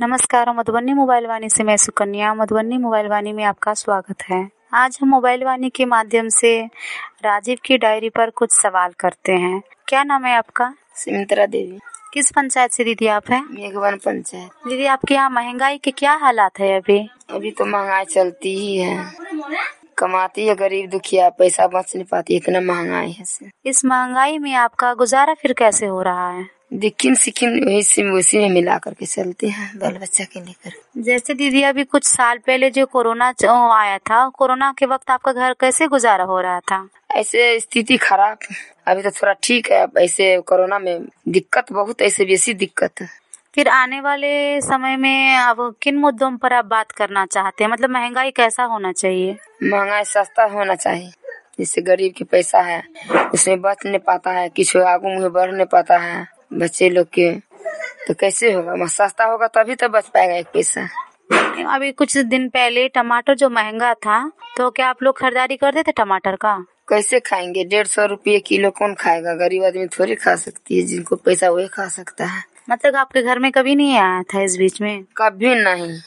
नमस्कार, मधुबनी मोबाइल वाणी से मैं सुकन्या। मधुबनी मोबाइल वाणी में आपका स्वागत है। आज हम मोबाइल वाणी के माध्यम से राजीव की डायरी पर कुछ सवाल करते हैं। क्या नाम है आपका? सुमित्रा देवी। किस पंचायत से दीदी आप हैं? मेघवन पंचायत। दीदी आपके यहाँ महंगाई के क्या हालात है अभी? अभी तो महंगाई चलती ही है, कमाती है गरीब दुखिया, पैसा बच नहीं पाती, इतना महंगाई है से। इस महंगाई में आपका गुजारा फिर कैसे हो रहा है? दिक्किन सिक्किन उसी में मिला करके चलते हैं बाल बच्चा के लेकर। जैसे दीदी अभी कुछ साल पहले जो कोरोना आया था, कोरोना के वक्त आपका घर कैसे गुजारा हो रहा था? ऐसे स्थिति खराब, अभी तो थोड़ा ठीक है। अब ऐसे कोरोना में दिक्कत बहुत, ऐसे बेसी दिक्कत है। फिर आने वाले समय में अब किन मुद्दों पर आप बात करना चाहते हैं? मतलब महंगाई कैसा होना चाहिए? महंगाई सस्ता होना चाहिए, जिससे गरीब के पैसा है उसमें बच नहीं पाता है, किसी आगू मुँह बढ़ नहीं पाता है बच्चे लोग के, तो कैसे होगा? सस्ता होगा तभी तो बच पाएगा एक पैसा। अभी कुछ दिन पहले टमाटर जो महंगा था, तो क्या आप लोग खरीदारी करते थे टमाटर का? कैसे खाएंगे? 150 रुपये किलो कौन खाएगा? गरीब आदमी थोड़ी खा सकती है, जिनको पैसा वही खा सकता है। मतलब आपके घर में कभी नहीं आया था इस बीच में? कभी नहीं।